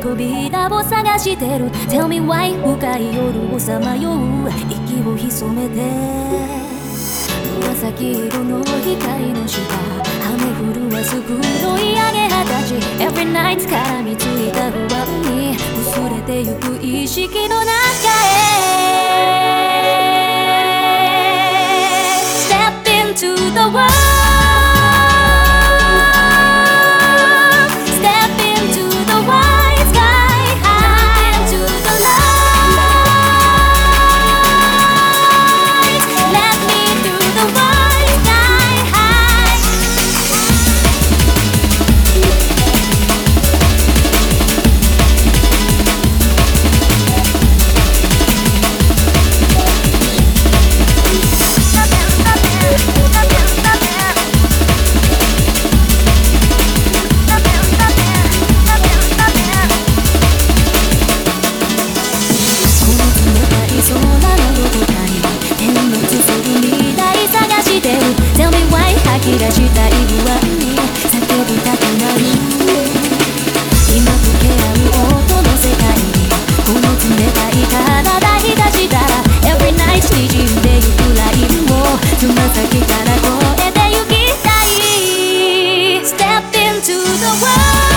扉を探してる Tell me why 深い夜をさまよう息を潜めて紫色の光の下雨降るはす黒い上げ二十歳 Every night 絡みついた不安に薄れてゆく意識の中へ Step into the world Tell me why 吐き出したい不安に叫びたくなる今溶け合う音の世界にこの冷たい体浸したら Every night 滲んでゆくラインをつま先から越えてゆきたい Step into the world